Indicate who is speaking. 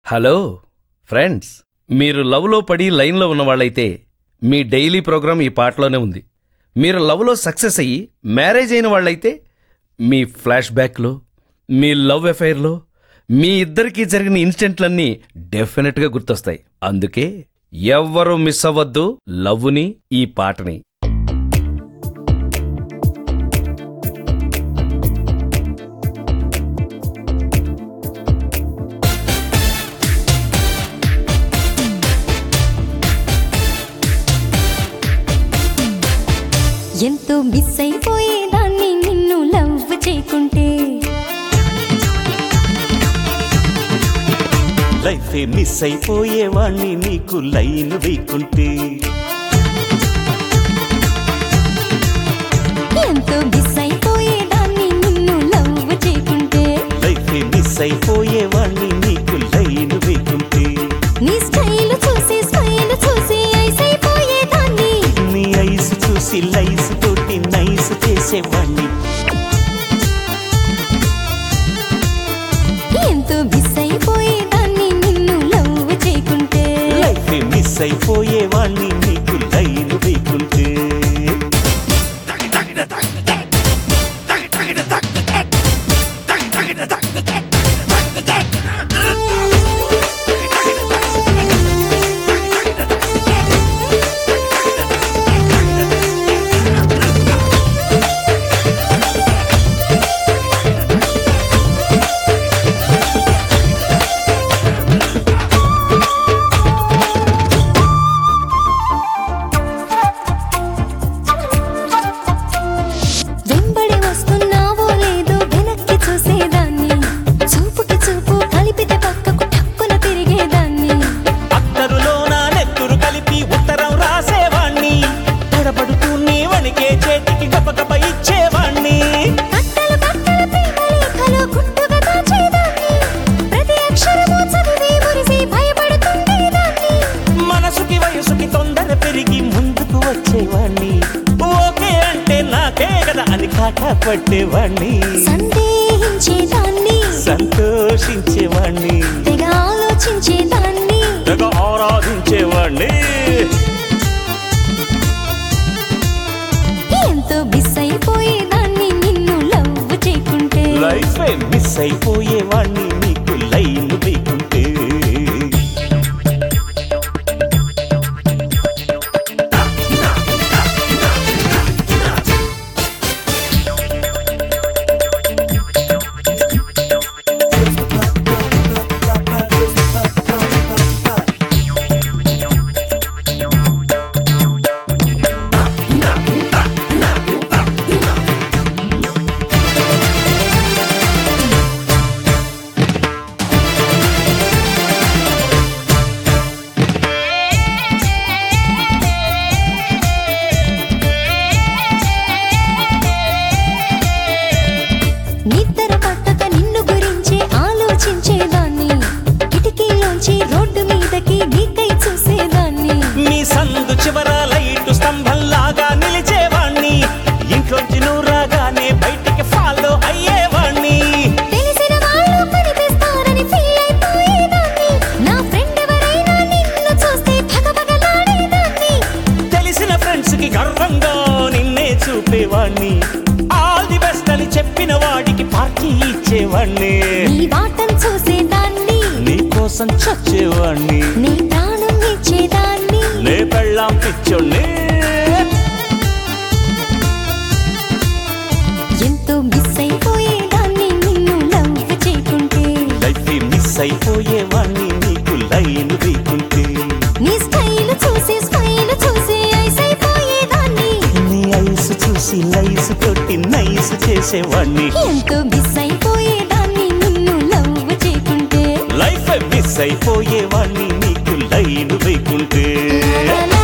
Speaker 1: Hello friends, మీరు లవ్లో పడి లైన్లో ఉన్నవాళ్ళైతే మీ డైలీ ప్రోగ్రాం ఈ పాటలోనే ఉంది. మీరు లవ్లో సక్సెస్ అయ్యి మ్యారేజ్ అయిన వాళ్ళైతే మీ ఫ్లాష్ బ్యాక్లో, మీ లవ్ అఫైర్లో మీ ఇద్దరికీ జరిగిన ఇన్సిడెంట్లన్నీ డెఫినెట్గా గుర్తొస్తాయి. అందుకే ఎవ్వరూ మిస్ అవ్వద్దు లవ్ని, ఈ పాటని.
Speaker 2: ఎంతో మిస్ అయిపోయేదాన్ని నిన్ను లవ్ చేయకుంటే,
Speaker 3: లైఫే మిస్ అయిపోయేవాణ్ణి నీకు లైన్ వేయకుంటే,
Speaker 2: ఎంతో మిస్ అయిపోయేదాన్ని నిన్ను లవ్ చేయకుంటే,
Speaker 3: లైఫే మిస్ అయిపోయేవాణ్ణి నీకు లైన్ వేయకుంటే,
Speaker 2: నీ స్టైల్ చూసి స్మైల్ చూసి ఐస్ అయిపోయేదాన్ని,
Speaker 3: నీ ఐస్ చూసి లైస్ తోటి నైస్ చేసేవాణ్ణి.
Speaker 2: ఎంతో మిస్ అయిపోయేదాన్ని నిన్ను లవ్ చేయకుంటే,
Speaker 3: లైఫే మిస్ అయిపోయేవాణ్ణి నీకు లైన్ వేయకుంటే.
Speaker 2: వెంబడి వస్తున్నావో లేదో వెనక్కి చూసేదాన్ని, చూపుకి చూపు కలిపితే పక్కకు టక్కున తిరిగేదాన్ని,
Speaker 3: అత్తరులో నా నెత్తురు కలిపి ఉత్తరం రాసేవాణ్ణి, తడబడుతూ నీ వణికే చేతికి గబగబ ఇచ్చేవాణ్ణి.
Speaker 2: కట్టలు కట్టలు ప్రేమ లేఖలు గుట్టుగా దాచేదాన్ని, ప్రతి అక్షరము చదివి మురిసి భయపడుతుండేదాన్ని,
Speaker 3: మనసుకి వయసుకి తొందర పెరిగి ముందుకు వచ్చేవాణ్ణి, ఓకే అంటే నాకే కదా అని కాకా పట్టేవాణ్ణి,
Speaker 2: సందేహించేదాన్ని,
Speaker 3: సంతోషించేవాణ్ణి,
Speaker 2: తెగ ఆలోచించేదాన్ని,
Speaker 3: తెగ ఆరాధించేవాణ్ణి.
Speaker 2: ఎంతో మిస్ అయిపోయేదాన్ని నిన్ను లవ్ చేయకుంటే,
Speaker 3: లైఫ్ మిస్ అయిపోయేవాణ్ణి నీకు లైన్ వేయకుంటే.
Speaker 2: నిద్ర పట్టక నిన్ను గురించి ఆలోచించేదాన్ని, కిటికీలోంచి రోడ్డు మీదకి నీకై చూసేదాన్ని,
Speaker 3: మీ సందు చివర లైటు స్తంభంలాగా నిలిచేవాణ్ణి, ఇంట్లోంచి నువ్వు రాగానే బయటికి ఫాలో అయ్యేవాణ్ణి.
Speaker 2: తెలిసిన వాళ్ళు కనిపిస్తారని ఫీల్ అయిపోయేదాన్ని, నా ఫ్రెండ్ ఎవరైనా నిన్ను చూస్తే భగభగలాడేదాన్ని,
Speaker 3: తెలిసిన ఫ్రెండ్స్ కి గర్వంగా నిన్నే చూపేవాణ్ణి, ఆల్ ది బెస్ట్ అని చెప్పిన వాడికి పార్టీ ఇచ్చేవాణ్ణి,
Speaker 2: నీ వాటం చూసేదాన్ని,
Speaker 3: నీ కోసం చచ్చేవాణ్ణి,
Speaker 2: నీ ప్రాణం ఇచ్చేదాన్ని,
Speaker 3: నే పెళ్ళాం పిచ్చోణ్ణి.
Speaker 2: ఎంతో మిస్ అయిపోయేదాన్ని నిన్ను లవ్ చేయకుంటే,
Speaker 3: లైఫ్ మిస్ అయిపోయేవాణ్ణి నీకు లైన్ వేయకుంటే,
Speaker 2: నీ స్టైల్ చూసి స్మైల్ చూసి ఐస్ అయిపోయేదాన్ని,
Speaker 3: నీ ఐస్ చూసి లైస్ తోటి నైస్ చేసేవాణ్ణి.
Speaker 2: ఎంతో మిస్ అయిపోయేదాన్ని నిన్ను లవ్ చేయకుంటే,
Speaker 3: లైఫ్ మిస్ అయిపోయేవాణ్ణి నీకు లైన్ వేయకుంటే.